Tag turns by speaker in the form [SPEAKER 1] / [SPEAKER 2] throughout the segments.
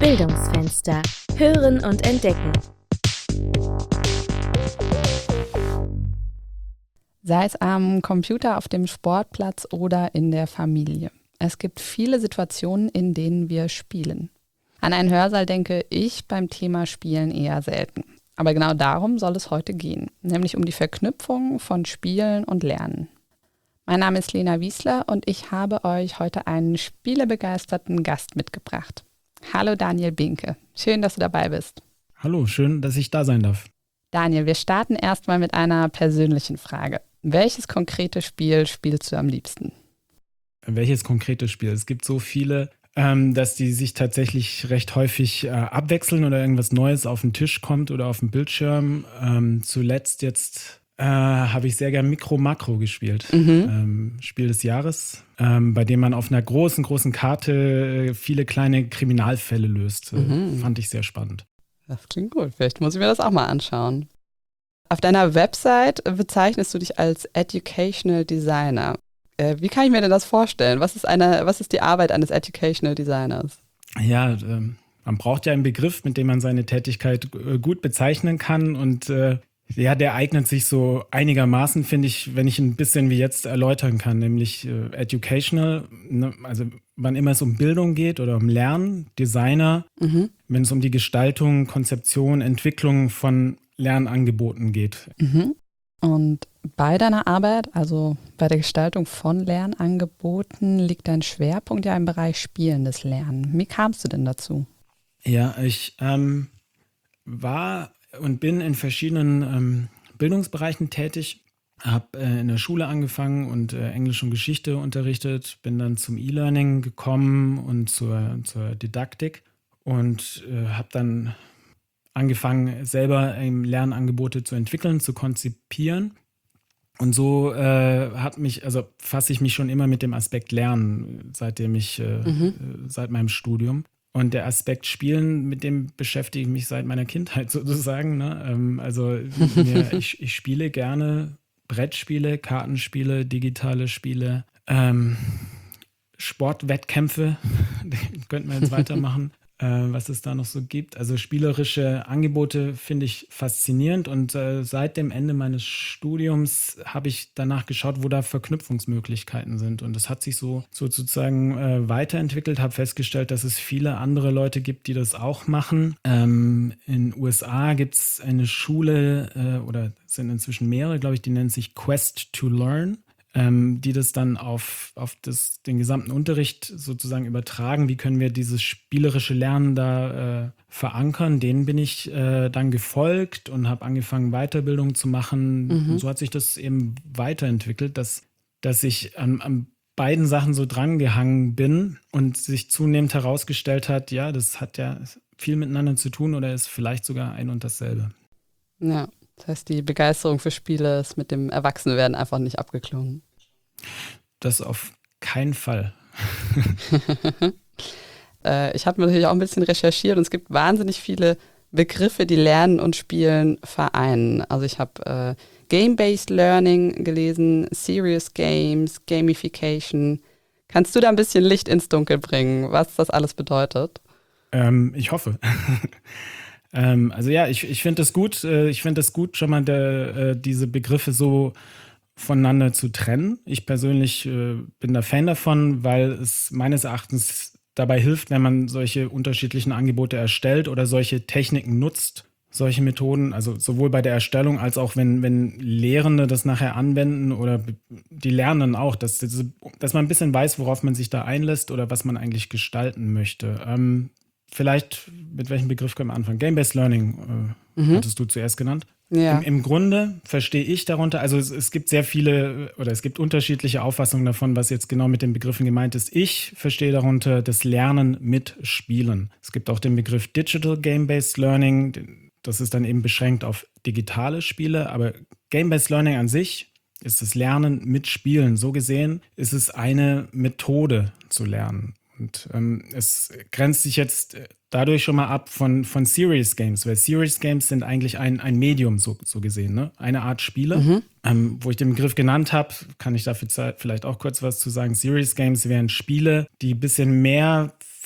[SPEAKER 1] Bildungsfenster. Hören und entdecken.
[SPEAKER 2] Sei es am Computer, auf dem Sportplatz oder in der Familie. Es gibt viele Situationen, in denen wir spielen. An einen Hörsaal denke ich beim Thema Spielen eher selten. Aber genau darum soll es heute gehen, nämlich um die Verknüpfung von Spielen und Lernen. Mein Name ist Lena Wiesler und ich habe euch heute einen spielebegeisterten Gast mitgebracht. Hallo Daniel Binke, schön, dass du dabei bist.
[SPEAKER 3] Hallo, schön, dass ich da sein darf.
[SPEAKER 2] Daniel, wir starten erstmal mit einer persönlichen Frage. Welches konkrete Spiel spielst du am liebsten?
[SPEAKER 3] Welches konkrete Spiel? Es gibt so viele, dass die sich tatsächlich recht häufig abwechseln oder irgendwas Neues auf den Tisch kommt oder auf dem Bildschirm. Zuletzt jetzt habe ich sehr gern Micro Macro gespielt. Spiel des Jahres, bei dem man auf einer großen Karte viele kleine Kriminalfälle löst. Fand ich sehr spannend.
[SPEAKER 2] Das klingt gut. Vielleicht muss ich mir das auch mal anschauen. Auf deiner Website bezeichnest du dich als Educational Designer. Wie kann ich mir denn das vorstellen? Was ist die Arbeit eines Educational Designers?
[SPEAKER 3] Ja, man braucht ja einen Begriff, mit dem man seine Tätigkeit gut bezeichnen kann und der eignet sich so einigermaßen, finde ich, wenn ich ein bisschen wie jetzt erläutern kann, nämlich educational, ne, also wann immer es um Bildung geht oder um Lernen, Designer, wenn es um die Gestaltung, Konzeption, Entwicklung von Lernangeboten geht.
[SPEAKER 2] Und bei deiner Arbeit, also bei der Gestaltung von Lernangeboten, liegt dein Schwerpunkt ja im Bereich spielendes Lernen. Wie kamst du denn dazu?
[SPEAKER 3] Ja, ich war und bin in verschiedenen Bildungsbereichen tätig. Habe in der Schule angefangen und Englisch und Geschichte unterrichtet, bin dann zum E-Learning gekommen und zur Didaktik und habe dann angefangen, selber Lernangebote zu entwickeln, zu konzipieren. Und so fasse ich mich schon immer mit dem Aspekt Lernen, seit meinem Studium. Und der Aspekt Spielen, mit dem beschäftige ich mich seit meiner Kindheit sozusagen. Ne? Ich spiele gerne Brettspiele, Kartenspiele, digitale Spiele, Sportwettkämpfe, könnten wir jetzt weitermachen, was es da noch so gibt. Also spielerische Angebote finde ich faszinierend und seit dem Ende meines Studiums habe ich danach geschaut, wo da Verknüpfungsmöglichkeiten sind. Und das hat sich sozusagen weiterentwickelt, habe festgestellt, dass es viele andere Leute gibt, die das auch machen. In den USA gibt es eine Schule oder sind inzwischen mehrere, glaube ich, die nennt sich Quest to Learn. Die das dann auf den gesamten Unterricht sozusagen übertragen. Wie können wir dieses spielerische Lernen da verankern? Denen bin ich dann gefolgt und habe angefangen, Weiterbildung zu machen. Und so hat sich das eben weiterentwickelt, dass ich an beiden Sachen so drangehangen bin und sich zunehmend herausgestellt hat, ja, das hat ja viel miteinander zu tun oder ist vielleicht sogar ein und dasselbe.
[SPEAKER 2] Ja. Das heißt, die Begeisterung für Spiele ist mit dem Erwachsenwerden einfach nicht abgeklungen.
[SPEAKER 3] Das auf keinen Fall.
[SPEAKER 2] Ich habe natürlich auch ein bisschen recherchiert und es gibt wahnsinnig viele Begriffe, die Lernen und Spielen vereinen. Also ich habe Game-Based Learning gelesen, Serious Games, Gamification. Kannst du da ein bisschen Licht ins Dunkel bringen, was das alles bedeutet?
[SPEAKER 3] Ich hoffe. Ich finde das gut. Ich finde das gut, schon mal diese Begriffe so voneinander zu trennen. Ich persönlich bin da Fan davon, weil es meines Erachtens dabei hilft, wenn man solche unterschiedlichen Angebote erstellt oder solche Techniken nutzt, solche Methoden, also sowohl bei der Erstellung als auch wenn Lehrende das nachher anwenden oder die Lernenden auch, dass man ein bisschen weiß, worauf man sich da einlässt oder was man eigentlich gestalten möchte. Vielleicht, mit welchem Begriff können wir anfangen? Game-Based Learning hattest du zuerst genannt.
[SPEAKER 2] Ja.
[SPEAKER 3] Im Grunde verstehe ich darunter, also es gibt sehr viele oder es gibt unterschiedliche Auffassungen davon, was jetzt genau mit den Begriffen gemeint ist. Ich verstehe darunter das Lernen mit Spielen. Es gibt auch den Begriff Digital Game-Based Learning. Das ist dann eben beschränkt auf digitale Spiele, aber Game-Based Learning an sich ist das Lernen mit Spielen. So gesehen ist es eine Methode zu lernen. Und es grenzt sich jetzt dadurch schon mal ab von Serious Games, weil Serious Games sind eigentlich ein Medium, so gesehen, ne? Eine Art Spiele. Wo ich den Begriff genannt habe, kann ich dafür vielleicht auch kurz was zu sagen. Serious Games wären Spiele, die ein bisschen mehr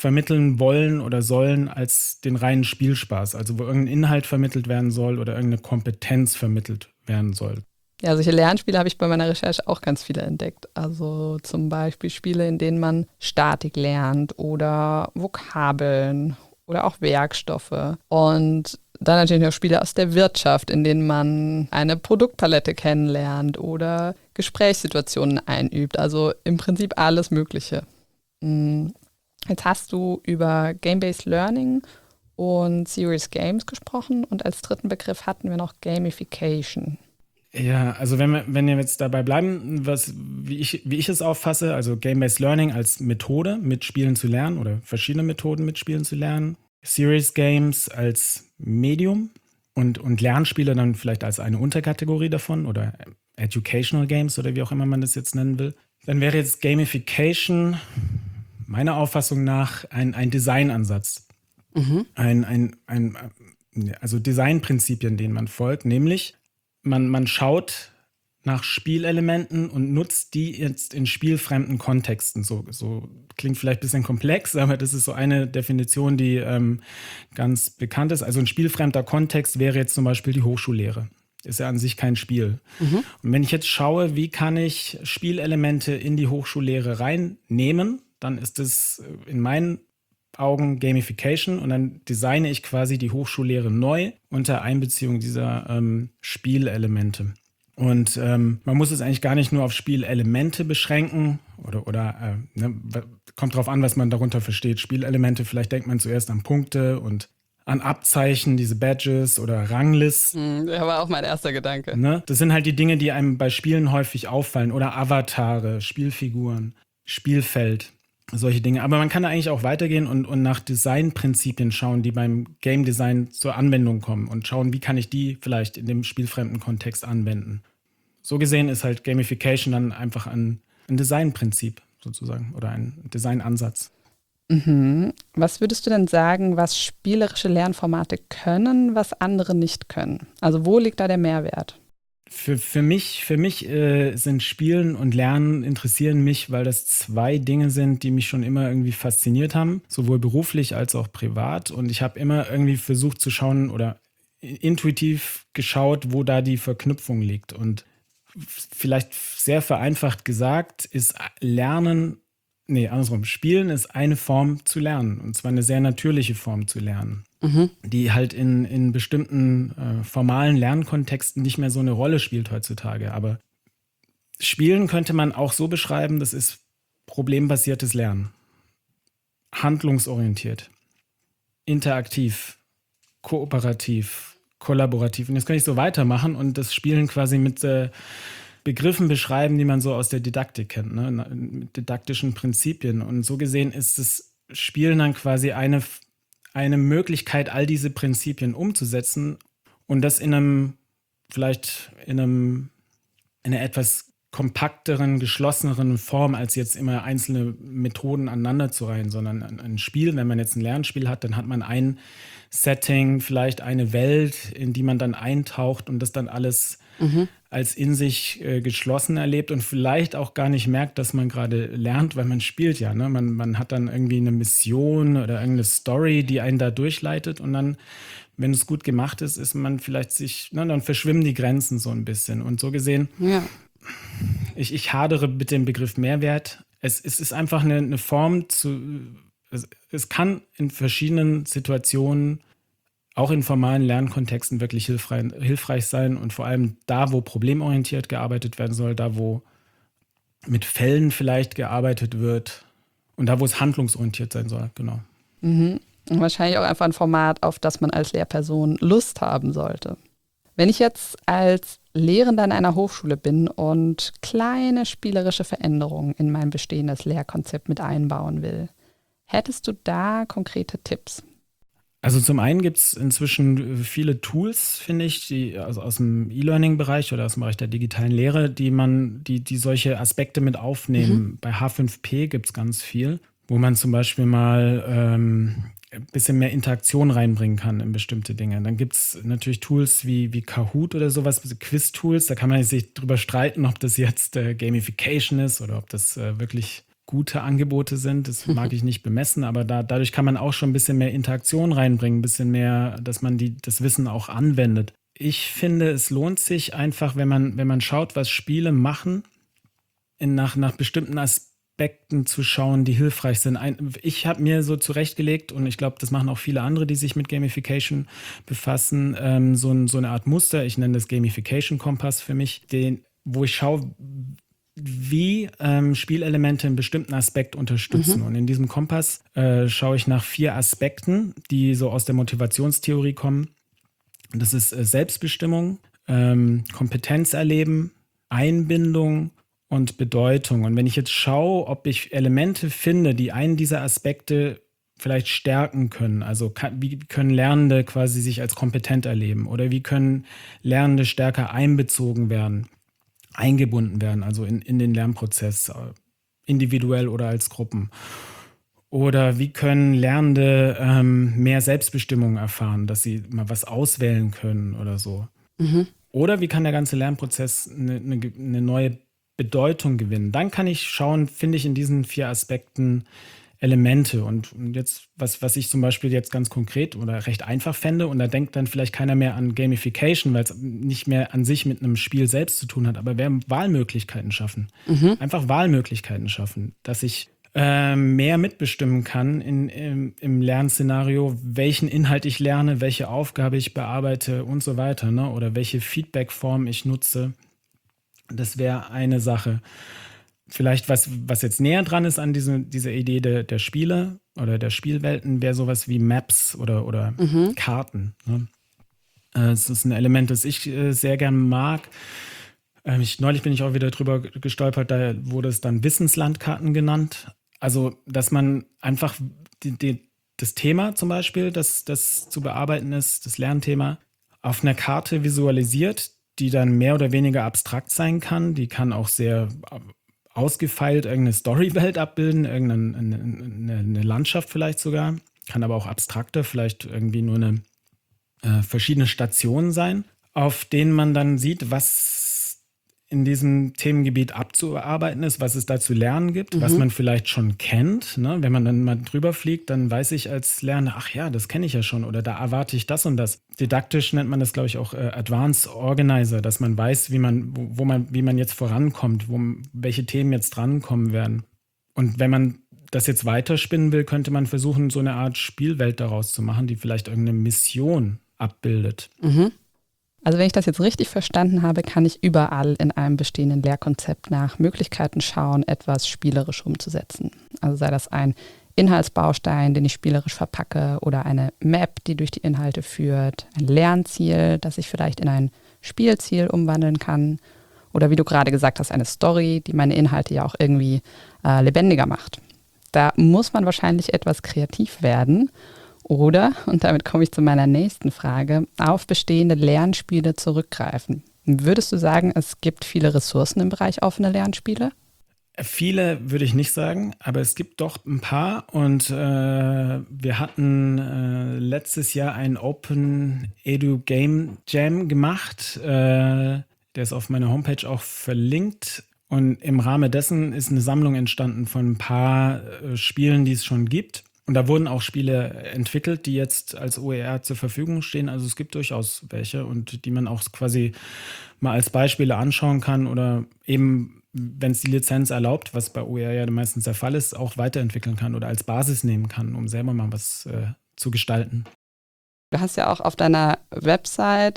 [SPEAKER 3] vermitteln wollen oder sollen als den reinen Spielspaß. Also wo irgendein Inhalt vermittelt werden soll oder irgendeine Kompetenz vermittelt werden soll.
[SPEAKER 2] Ja, solche Lernspiele habe ich bei meiner Recherche auch ganz viele entdeckt. Also zum Beispiel Spiele, in denen man Statik lernt oder Vokabeln oder auch Werkstoffe. Und dann natürlich noch Spiele aus der Wirtschaft, in denen man eine Produktpalette kennenlernt oder Gesprächssituationen einübt. Also im Prinzip alles Mögliche. Jetzt hast du über Game-Based Learning und Serious Games gesprochen und als dritten Begriff hatten wir noch Gamification.
[SPEAKER 3] Ja, also wenn wir jetzt dabei bleiben, wie ich es auffasse, also Game-Based Learning als Methode, mit Spielen zu lernen oder verschiedene Methoden mit Spielen zu lernen, Serious Games als Medium und Lernspiele dann vielleicht als eine Unterkategorie davon oder Educational Games oder wie auch immer man das jetzt nennen will, dann wäre jetzt Gamification meiner Auffassung nach ein Designansatz. Also Designprinzipien, denen man folgt, nämlich man schaut nach Spielelementen und nutzt die jetzt in spielfremden Kontexten. So klingt vielleicht ein bisschen komplex, aber das ist so eine Definition, die ganz bekannt ist. Also ein spielfremder Kontext wäre jetzt zum Beispiel die Hochschullehre. Ist ja an sich kein Spiel. Und wenn ich jetzt schaue, wie kann ich Spielelemente in die Hochschullehre reinnehmen, dann ist es in meinen Augen Gamification und dann designe ich quasi die Hochschullehre neu unter Einbeziehung dieser Spielelemente. Und man muss es eigentlich gar nicht nur auf Spielelemente beschränken oder kommt drauf an, was man darunter versteht. Spielelemente, vielleicht denkt man zuerst an Punkte und an Abzeichen, diese Badges oder Ranglisten.
[SPEAKER 2] Das war auch mein erster Gedanke.
[SPEAKER 3] Ne? Das sind halt die Dinge, die einem bei Spielen häufig auffallen. Oder Avatare, Spielfiguren, Spielfeld, solche Dinge. Aber man kann da eigentlich auch weitergehen und nach Designprinzipien schauen, die beim Game Design zur Anwendung kommen und schauen, wie kann ich die vielleicht in dem spielfremden Kontext anwenden. So gesehen ist halt Gamification dann einfach ein Designprinzip sozusagen oder ein Designansatz.
[SPEAKER 2] Was würdest du denn sagen, was spielerische Lernformate können, was andere nicht können? Also wo liegt da der Mehrwert?
[SPEAKER 3] Für mich sind Spielen und Lernen interessieren mich, weil das zwei Dinge sind, die mich schon immer irgendwie fasziniert haben, sowohl beruflich als auch privat. Und ich habe immer irgendwie versucht zu schauen oder intuitiv geschaut, wo da die Verknüpfung liegt. Und vielleicht sehr vereinfacht gesagt ist Spielen ist eine Form zu lernen. Und zwar eine sehr natürliche Form zu lernen. Die halt in bestimmten formalen Lernkontexten nicht mehr so eine Rolle spielt heutzutage. Aber Spielen könnte man auch so beschreiben, das ist problembasiertes Lernen. Handlungsorientiert, interaktiv, kooperativ, kollaborativ. Und jetzt kann ich so weitermachen und das Spielen quasi mit Begriffen beschreiben, die man so aus der Didaktik kennt, ne? Mit didaktischen Prinzipien. Und so gesehen ist das Spielen dann quasi eine Möglichkeit, all diese Prinzipien umzusetzen und das in einer etwas kompakteren, geschlosseneren Form, als jetzt immer einzelne Methoden aneinander zu reihen, sondern ein Spiel, wenn man jetzt ein Lernspiel hat, dann hat man ein Setting, vielleicht eine Welt, in die man dann eintaucht und das dann alles als in sich geschlossen erlebt und vielleicht auch gar nicht merkt, dass man gerade lernt, weil man spielt ja. Ne? Man hat dann irgendwie eine Mission oder irgendeine Story, die einen da durchleitet und dann, wenn es gut gemacht ist, ist man vielleicht dann verschwimmen die Grenzen so ein bisschen. Und so gesehen, ich hadere mit dem Begriff Mehrwert. Es ist einfach eine Form es kann in verschiedenen Situationen auch in formalen Lernkontexten wirklich hilfreich sein und vor allem da, wo problemorientiert gearbeitet werden soll, da, wo mit Fällen vielleicht gearbeitet wird und da, wo es handlungsorientiert sein soll, genau.
[SPEAKER 2] Und wahrscheinlich auch einfach ein Format, auf das man als Lehrperson Lust haben sollte. Wenn ich jetzt als Lehrender in einer Hochschule bin und kleine spielerische Veränderungen in mein bestehendes Lehrkonzept mit einbauen will, hättest du da konkrete Tipps?
[SPEAKER 3] Also zum einen gibt es inzwischen viele Tools, finde ich, die also aus dem E-Learning-Bereich oder aus dem Bereich der digitalen Lehre, die solche Aspekte mit aufnehmen. Bei H5P gibt es ganz viel, wo man zum Beispiel mal ein bisschen mehr Interaktion reinbringen kann in bestimmte Dinge. Dann gibt es natürlich Tools wie Kahoot oder sowas, Quiz-Tools. Da kann man sich drüber streiten, ob das jetzt Gamification ist oder ob das wirklich gute Angebote sind. Das mag ich nicht bemessen, aber dadurch kann man auch schon ein bisschen mehr Interaktion reinbringen, ein bisschen mehr, dass man das Wissen auch anwendet. Ich finde, es lohnt sich einfach, wenn man schaut, was Spiele machen, nach bestimmten Aspekten zu schauen, die hilfreich sind. Ich habe mir so zurechtgelegt, und ich glaube, das machen auch viele andere, die sich mit Gamification befassen, so eine Art Muster. Ich nenne das Gamification-Kompass für mich, wo ich schaue, wie Spielelemente einen bestimmten Aspekt unterstützen. Und in diesem Kompass schaue ich nach 4 Aspekten, die so aus der Motivationstheorie kommen. Und das ist Selbstbestimmung, Kompetenz erleben, Einbindung und Bedeutung. Und wenn ich jetzt schaue, ob ich Elemente finde, die einen dieser Aspekte vielleicht stärken können, also wie können Lernende quasi sich als kompetent erleben oder wie können Lernende stärker einbezogen werden, eingebunden werden, also in den Lernprozess, individuell oder als Gruppen. Oder wie können Lernende mehr Selbstbestimmung erfahren, dass sie mal was auswählen können oder so. Oder wie kann der ganze Lernprozess eine neue Bedeutung gewinnen. Dann kann ich schauen, finde ich in diesen 4 Aspekten Elemente. Und jetzt, was ich zum Beispiel jetzt ganz konkret oder recht einfach fände, und da denkt dann vielleicht keiner mehr an Gamification, weil es nicht mehr an sich mit einem Spiel selbst zu tun hat, aber Wahlmöglichkeiten schaffen. Einfach Wahlmöglichkeiten schaffen, dass ich mehr mitbestimmen kann im Lernszenario, welchen Inhalt ich lerne, welche Aufgabe ich bearbeite und so weiter, ne? Oder welche Feedbackform ich nutze. Das wäre eine Sache. Vielleicht, was jetzt näher dran ist an dieser Idee der Spiele oder der Spielwelten, wäre sowas wie Maps oder Karten. Ne? Es ist ein Element, das ich sehr gern mag. Neulich bin ich auch wieder drüber gestolpert, da wurde es dann Wissenslandkarten genannt. Also, dass man einfach das Thema zum Beispiel, das zu bearbeiten ist, das Lernthema, auf einer Karte visualisiert, die dann mehr oder weniger abstrakt sein kann. Die kann auch sehr ausgefeilt irgendeine Storywelt abbilden, irgendeine Landschaft vielleicht sogar. Kann aber auch abstrakter, vielleicht irgendwie nur verschiedene Stationen sein, auf denen man dann sieht, was in diesem Themengebiet abzuarbeiten ist, was es da zu lernen gibt, was man vielleicht schon kennt. Ne? Wenn man dann mal drüber fliegt, dann weiß ich als Lerner, ach ja, das kenne ich ja schon oder da erwarte ich das und das. Didaktisch nennt man das, glaube ich, auch Advanced Organizer, dass man weiß, wie man jetzt vorankommt, welche Themen jetzt drankommen werden. Und wenn man das jetzt weiterspinnen will, könnte man versuchen, so eine Art Spielwelt daraus zu machen, die vielleicht irgendeine Mission abbildet.
[SPEAKER 2] Also wenn ich das jetzt richtig verstanden habe, kann ich überall in einem bestehenden Lehrkonzept nach Möglichkeiten schauen, etwas spielerisch umzusetzen. Also sei das ein Inhaltsbaustein, den ich spielerisch verpacke, oder eine Map, die durch die Inhalte führt, ein Lernziel, das ich vielleicht in ein Spielziel umwandeln kann, oder wie du gerade gesagt hast, eine Story, die meine Inhalte ja auch irgendwie lebendiger macht. Da muss man wahrscheinlich etwas kreativ werden. Oder, und damit komme ich zu meiner nächsten Frage, auf bestehende Lernspiele zurückgreifen. Würdest du sagen, es gibt viele Ressourcen im Bereich offene Lernspiele?
[SPEAKER 3] Viele würde ich nicht sagen, aber es gibt doch ein paar. Und wir hatten letztes Jahr einen Open Edu Game Jam gemacht. Der ist auf meiner Homepage auch verlinkt. Und im Rahmen dessen ist eine Sammlung entstanden von ein paar Spielen, die es schon gibt. Und da wurden auch Spiele entwickelt, die jetzt als OER zur Verfügung stehen. Also es gibt durchaus welche und die man auch quasi mal als Beispiele anschauen kann oder eben, wenn es die Lizenz erlaubt, was bei OER ja meistens der Fall ist, auch weiterentwickeln kann oder als Basis nehmen kann, um selber mal was zu gestalten.
[SPEAKER 2] Du hast ja auch auf deiner Website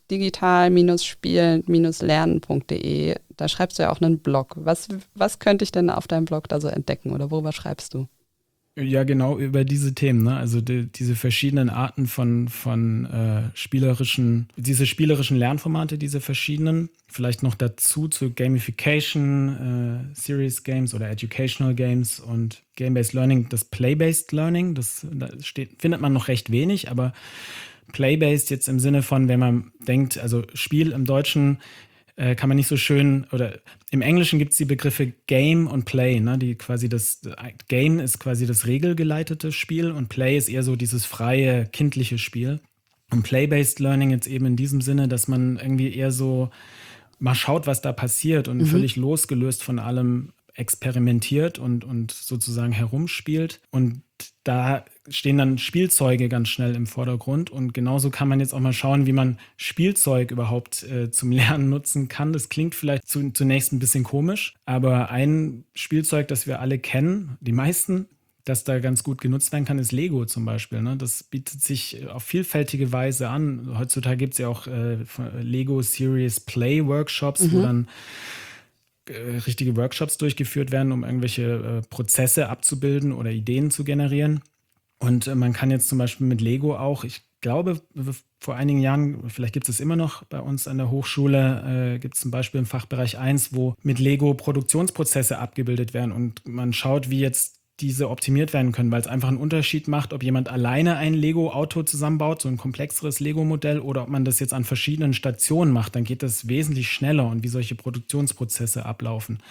[SPEAKER 2] digital-spielen-lernen.de, da schreibst du ja auch einen Blog. Was könnte ich denn auf deinem Blog da so entdecken oder worüber schreibst du?
[SPEAKER 3] Ja, genau über diese Themen, ne? Also diese verschiedenen Arten von spielerischen Lernformate, diese verschiedenen. Vielleicht noch dazu zu Gamification, Serious Games oder Educational Games und Game-Based Learning, das Play-Based Learning. Findet man noch recht wenig, aber Play-Based jetzt im Sinne von, wenn man denkt, also Spiel im Deutschen kann man nicht so schön, oder im Englischen gibt es die Begriffe Game und Play, ne? Die quasi Game ist quasi das regelgeleitete Spiel und Play ist eher so dieses freie, kindliche Spiel. Und Play-Based Learning jetzt eben in diesem Sinne, dass man irgendwie eher so mal schaut, was da passiert und völlig losgelöst von allem experimentiert und sozusagen herumspielt. Und da stehen dann Spielzeuge ganz schnell im Vordergrund. Und genauso kann man jetzt auch mal schauen, wie man Spielzeug überhaupt zum Lernen nutzen kann. Das klingt vielleicht zunächst ein bisschen komisch, aber ein Spielzeug, das wir alle kennen, die meisten, das da ganz gut genutzt werden kann, ist Lego zum Beispiel. Ne? Das bietet sich auf vielfältige Weise an. Heutzutage gibt es ja auch Lego Serious Play Workshops, wo dann richtige Workshops durchgeführt werden, um irgendwelche Prozesse abzubilden oder Ideen zu generieren. Und man kann jetzt zum Beispiel mit Lego auch, ich glaube, vor einigen Jahren, vielleicht gibt es es immer noch bei uns an der Hochschule, gibt es zum Beispiel im Fachbereich 1, wo mit Lego Produktionsprozesse abgebildet werden und man schaut, wie jetzt diese optimiert werden können, weil es einfach einen Unterschied macht, ob jemand alleine ein Lego-Auto zusammenbaut, so ein komplexeres Lego-Modell, oder ob man das jetzt an verschiedenen Stationen macht, dann geht das wesentlich schneller und wie solche Produktionsprozesse ablaufen.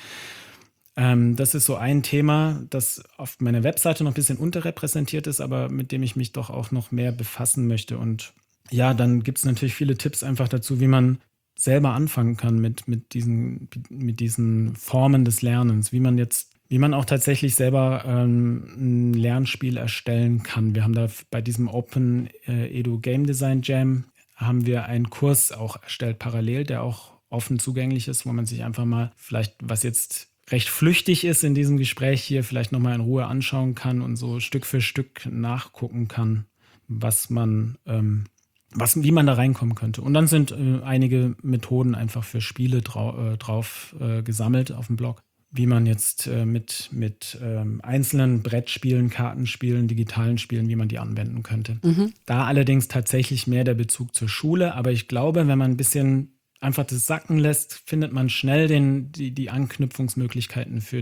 [SPEAKER 3] Das ist so ein Thema, das auf meiner Webseite noch ein bisschen unterrepräsentiert ist, aber mit dem ich mich doch auch noch mehr befassen möchte. Und ja, dann gibt es natürlich viele Tipps einfach dazu, wie man selber anfangen kann mit diesen Formen des Lernens, wie man auch tatsächlich selber ein Lernspiel erstellen kann. Wir haben da bei diesem Open Edu Game Design Jam haben wir einen Kurs auch erstellt parallel, der auch offen zugänglich ist, wo man sich einfach mal vielleicht, was jetzt recht flüchtig ist in diesem Gespräch hier, vielleicht nochmal in Ruhe anschauen kann und so Stück für Stück nachgucken kann, wie man da reinkommen könnte. Und dann sind einige Methoden einfach für Spiele drauf gesammelt auf dem Blog, wie man jetzt mit einzelnen Brettspielen, Kartenspielen, digitalen Spielen, wie man die anwenden könnte. Da allerdings tatsächlich mehr der Bezug zur Schule, aber ich glaube, wenn man ein bisschen einfach das sacken lässt, findet man schnell die Anknüpfungsmöglichkeiten für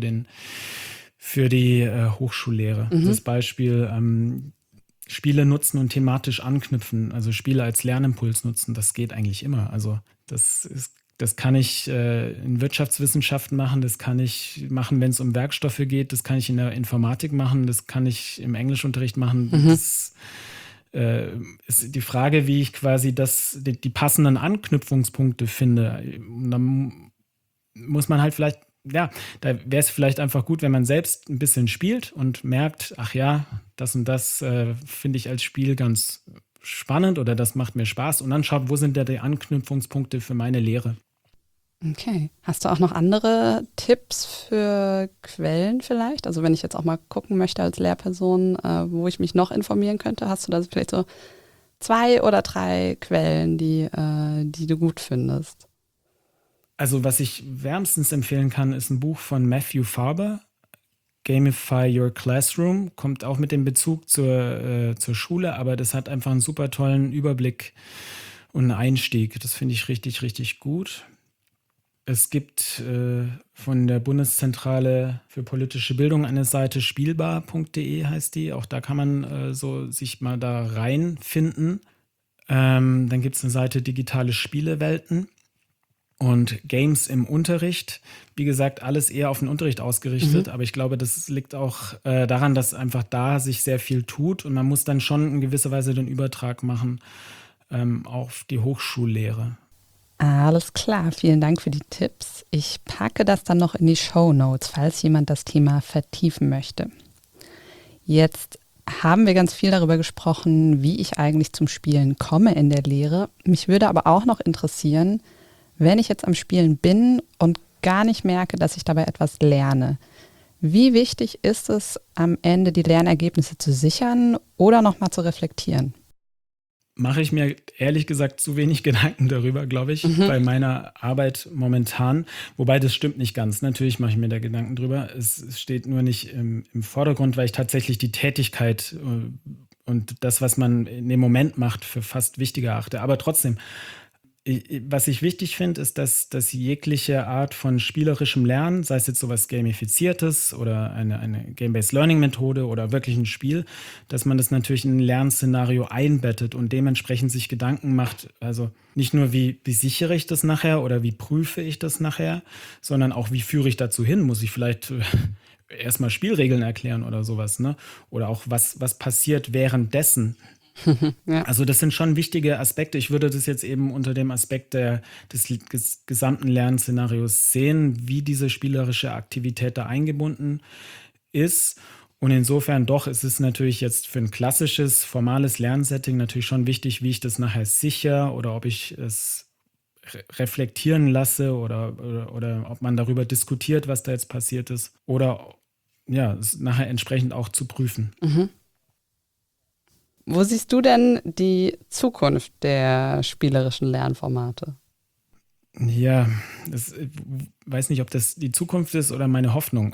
[SPEAKER 3] die Hochschullehre. Das Beispiel Spiele nutzen und thematisch anknüpfen, also Spiele als Lernimpuls nutzen, das geht eigentlich immer. Also das kann ich in Wirtschaftswissenschaften machen, das kann ich machen, wenn es um Werkstoffe geht, das kann ich in der Informatik machen, das kann ich im Englischunterricht machen. Das ist die Frage, wie ich quasi die passenden Anknüpfungspunkte finde. Und dann muss man halt vielleicht, ja, da wäre es vielleicht einfach gut, wenn man selbst ein bisschen spielt und merkt, ach ja, das und das finde ich als Spiel ganz spannend oder das macht mir Spaß und dann schaut, wo sind da die Anknüpfungspunkte für meine Lehre.
[SPEAKER 2] Okay. Hast du auch noch andere Tipps für Quellen vielleicht? Also wenn ich jetzt auch mal gucken möchte als Lehrperson, wo ich mich noch informieren könnte, hast du da vielleicht so 2 oder 3 Quellen, die du gut findest?
[SPEAKER 3] Also was ich wärmstens empfehlen kann, ist ein Buch von Matthew Farber, Gamify Your Classroom, kommt auch mit dem Bezug zur Schule, aber das hat einfach einen super tollen Überblick und einen Einstieg. Das finde ich richtig, richtig gut. Es gibt von der Bundeszentrale für politische Bildung eine Seite, spielbar.de heißt die. Auch da kann man sich mal da reinfinden. Dann gibt es eine Seite Digitale Spielewelten und Games im Unterricht. Wie gesagt, alles eher auf den Unterricht ausgerichtet. Aber ich glaube, das liegt auch daran, dass einfach da sich sehr viel tut. Und man muss dann schon in gewisser Weise den Übertrag machen auf die Hochschullehre.
[SPEAKER 2] Alles klar, vielen Dank für die Tipps. Ich packe das dann noch in die Shownotes, falls jemand das Thema vertiefen möchte. Jetzt haben wir ganz viel darüber gesprochen, wie ich eigentlich zum Spielen komme in der Lehre. Mich würde aber auch noch interessieren, wenn ich jetzt am Spielen bin und gar nicht merke, dass ich dabei etwas lerne. Wie wichtig ist es, am Ende die Lernergebnisse zu sichern oder nochmal zu reflektieren?
[SPEAKER 3] Mache ich mir ehrlich gesagt zu wenig Gedanken darüber, glaube ich, bei meiner Arbeit momentan. Wobei das stimmt nicht ganz. Natürlich mache ich mir da Gedanken drüber. Es steht nur nicht im Vordergrund, weil ich tatsächlich die Tätigkeit und das, was man in dem Moment macht, für fast wichtiger erachte. Aber trotzdem, was ich wichtig finde, ist, dass jegliche Art von spielerischem Lernen, sei es jetzt sowas Gamifiziertes oder eine Game-Based Learning-Methode oder wirklich ein Spiel, dass man das natürlich in ein Lernszenario einbettet und dementsprechend sich Gedanken macht, also nicht nur, wie sichere ich das nachher oder wie prüfe ich das nachher, sondern auch, wie führe ich dazu hin? Muss ich vielleicht erstmal Spielregeln erklären oder sowas, ne? Oder auch, was passiert währenddessen?
[SPEAKER 2] Ja.
[SPEAKER 3] Also das sind schon wichtige Aspekte. Ich würde das jetzt eben unter dem Aspekt des gesamten Lernszenarios sehen, wie diese spielerische Aktivität da eingebunden ist. Und insofern doch ist es natürlich jetzt für ein klassisches, formales Lernsetting natürlich schon wichtig, wie ich das nachher sichere oder ob ich es reflektieren lasse oder ob man darüber diskutiert, was da jetzt passiert ist. Oder ja, es nachher entsprechend auch zu prüfen.
[SPEAKER 2] Mhm. Wo siehst du denn die Zukunft der spielerischen Lernformate?
[SPEAKER 3] Ja, ich weiß nicht, ob das die Zukunft ist oder meine Hoffnung.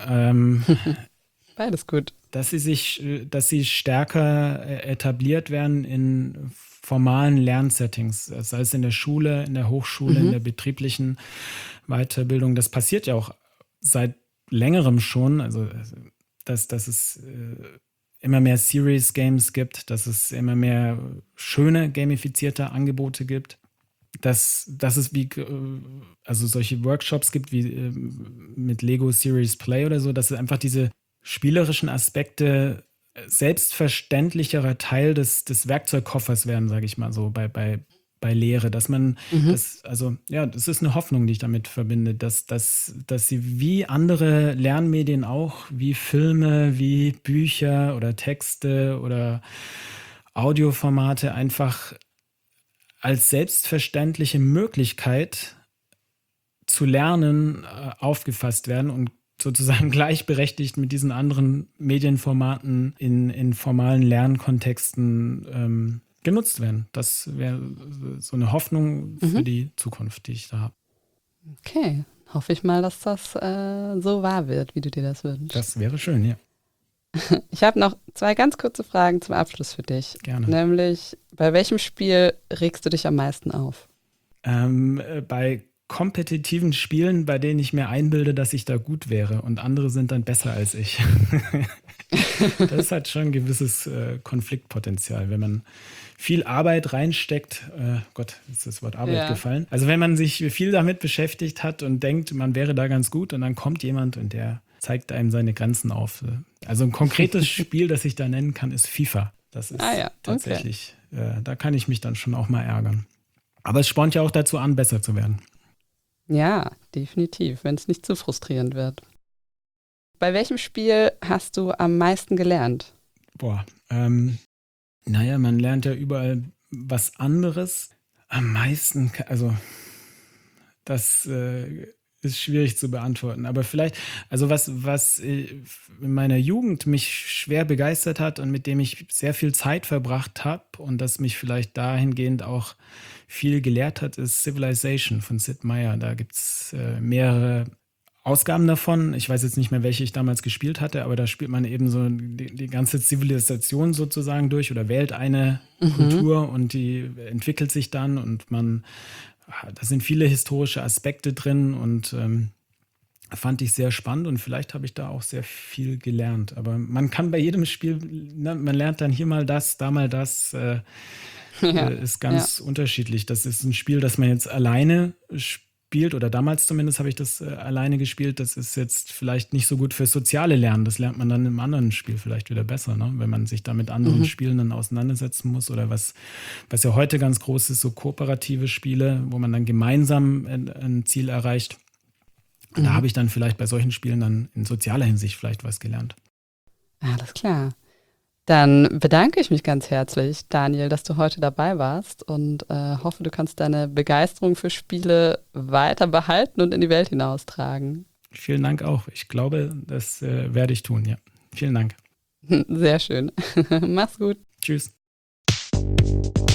[SPEAKER 2] Beides gut.
[SPEAKER 3] Dass sie stärker etabliert werden in formalen Lernsettings, sei es in der Schule, in der Hochschule, in der betrieblichen Weiterbildung. Das passiert ja auch seit längerem schon, also dass es immer mehr Serious Games gibt, dass es immer mehr schöne gamifizierte Angebote gibt, dass es also solche Workshops gibt wie mit Lego Serious Play oder so, dass es einfach diese spielerischen Aspekte selbstverständlicherer Teil des Werkzeugkoffers werden, sage ich mal so, bei Lehre, dass man das ist eine Hoffnung, die ich damit verbinde, dass sie wie andere Lernmedien auch, wie Filme, wie Bücher oder Texte oder Audioformate einfach als selbstverständliche Möglichkeit zu lernen aufgefasst werden und sozusagen gleichberechtigt mit diesen anderen Medienformaten in formalen Lernkontexten genutzt werden. Das wäre so eine Hoffnung für die Zukunft, die ich da habe.
[SPEAKER 2] Okay, hoffe ich mal, dass das so wahr wird, wie du dir das wünschst.
[SPEAKER 3] Das wäre schön, ja.
[SPEAKER 2] Ich habe noch 2 ganz kurze Fragen zum Abschluss für dich.
[SPEAKER 3] Gerne.
[SPEAKER 2] Nämlich, bei welchem Spiel regst du dich am meisten auf?
[SPEAKER 3] Bei kompetitiven Spielen, bei denen ich mir einbilde, dass ich da gut wäre und andere sind dann besser als ich. Das hat schon ein gewisses Konfliktpotenzial, wenn man viel Arbeit reinsteckt. Gott, ist das Wort Arbeit gefallen. Also wenn man sich viel damit beschäftigt hat und denkt, man wäre da ganz gut und dann kommt jemand und der zeigt einem seine Grenzen auf. Also ein konkretes Spiel, das ich da nennen kann, ist FIFA. Das ist tatsächlich, da kann ich mich dann schon auch mal ärgern. Aber es spornt ja auch dazu an, besser zu werden.
[SPEAKER 2] Ja, definitiv, wenn es nicht zu frustrierend wird. Bei welchem Spiel hast du am meisten gelernt?
[SPEAKER 3] Man lernt ja überall was anderes. Am meisten, also das ist schwierig zu beantworten. Aber vielleicht, also was in meiner Jugend mich schwer begeistert hat und mit dem ich sehr viel Zeit verbracht habe und das mich vielleicht dahingehend auch viel gelehrt hat, ist Civilization von Sid Meier. Da gibt es mehrere Ausgaben davon. Ich weiß jetzt nicht mehr, welche ich damals gespielt hatte, aber da spielt man eben so die ganze Zivilisation sozusagen durch oder wählt eine Kultur und die entwickelt sich dann und da sind viele historische Aspekte drin und fand ich sehr spannend und vielleicht habe ich da auch sehr viel gelernt. Aber man kann bei jedem Spiel, man lernt dann hier mal das, da mal das, ist ganz unterschiedlich. Das ist ein Spiel, das man jetzt alleine spielt oder damals zumindest habe ich das alleine gespielt. Das ist jetzt vielleicht nicht so gut für soziale Lernen. Das lernt man dann im anderen Spiel vielleicht wieder besser, ne? Wenn man sich da mit anderen Spielen dann auseinandersetzen muss oder was ja heute ganz groß ist, so kooperative Spiele, wo man dann gemeinsam ein Ziel erreicht. Und da habe ich dann vielleicht bei solchen Spielen dann in sozialer Hinsicht vielleicht was gelernt.
[SPEAKER 2] Alles klar. Dann bedanke ich mich ganz herzlich, Daniel, dass du heute dabei warst und hoffe, du kannst deine Begeisterung für Spiele weiter behalten und in die Welt hinaustragen.
[SPEAKER 3] Vielen Dank auch. Ich glaube, das werde ich tun, ja. Vielen Dank.
[SPEAKER 2] Sehr schön. Mach's gut.
[SPEAKER 3] Tschüss.